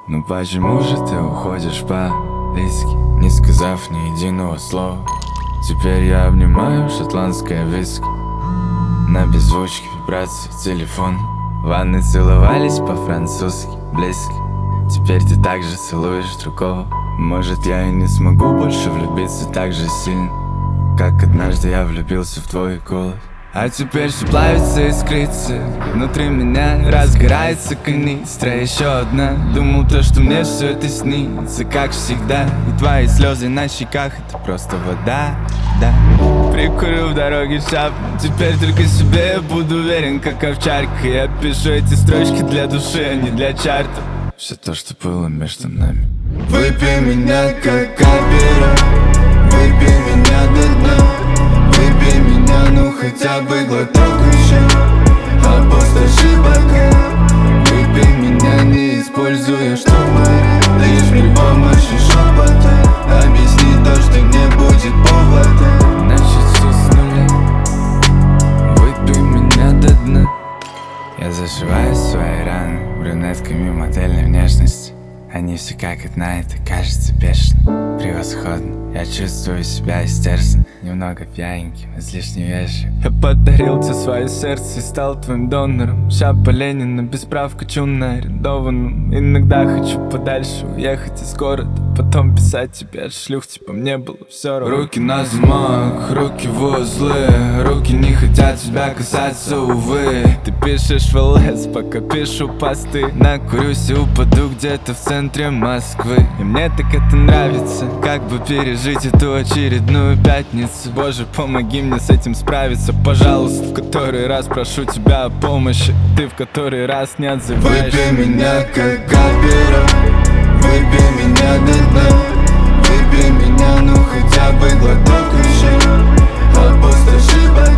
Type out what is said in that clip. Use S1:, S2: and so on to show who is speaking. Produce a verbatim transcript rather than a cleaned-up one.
S1: Ну почему же ты уходишь по-близки, не сказав ни единого слова? Теперь я обнимаю шотландское виски, на беззвучке вибрации телефон. В ванной целовались по-французски, близко. Теперь ты также целуешь другого. Может, я и не смогу больше влюбиться так же сильно, как однажды я влюбился в твой голос. А теперь все плавится и искрится, внутри меня разгорается канистра. Еще одна, думал то, что мне все это снится, как всегда. И твои слезы на щеках, это просто вода, да. Прикурю в дороге шапку, теперь только себе я буду уверен, как овчарка. Я пишу эти строчки для души, а не для чарта. Все то, что было между нами.
S2: Выпей меня как капера, выпей меня до дна. Выпей меня, ну хотя бы глоток еще, опустоши бока. Выпей меня, не используя штопоры, лишь при помощи шепота. Объясни то, что не будет повода.
S1: Начать все с нуля. Выпей меня до дна. Я зашиваю свои раны брюнетками модельной внешности. Они все как одна, это кажется бешено, превосходно. Я чувствую себя истерзан, немного пьяненьким, излишне вежливым. Я подарил тебе свое сердце и стал твоим донором. Шапа Ленина, без прав качу на арендованном. Иногда хочу подальше уехать из города, потом писать тебе от шлюх, типа мне было все равно. Руки на замок, руки в узлы, руки не хотят тебя касаться, увы. Ты пишешь в ЛС, пока пишу посты. Накурюсь и упаду где-то в центре Москвы. И мне так это нравится, как бы пережить эту очередную пятницу. Боже, помоги мне с этим справиться, пожалуйста. В который раз прошу тебя о помощи, ты в который раз не отзываешься.
S2: Выпей меня как капера, выпей меня до дна. Выпей меня, ну хотя бы глоток еще, опустоши бока.